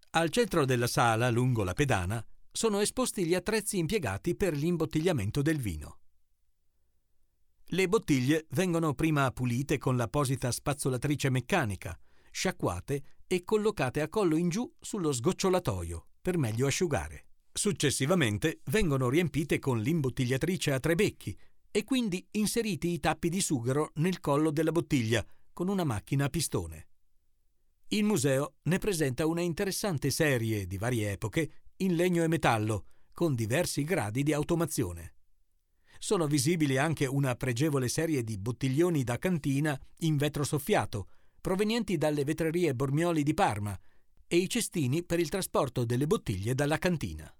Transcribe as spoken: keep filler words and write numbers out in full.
Al centro della sala, lungo la pedana, sono esposti gli attrezzi impiegati per l'imbottigliamento del vino. Le bottiglie vengono prima pulite con l'apposita spazzolatrice meccanica, sciacquate e collocate a collo in giù sullo sgocciolatoio per meglio asciugare. Successivamente vengono riempite con l'imbottigliatrice a tre becchi e quindi inseriti i tappi di sughero nel collo della bottiglia con una macchina a pistone. Il museo ne presenta una interessante serie di varie epoche in legno e metallo, con diversi gradi di automazione. Sono visibili anche una pregevole serie di bottiglioni da cantina in vetro soffiato, provenienti dalle vetrerie Bormioli di Parma, e i cestini per il trasporto delle bottiglie dalla cantina.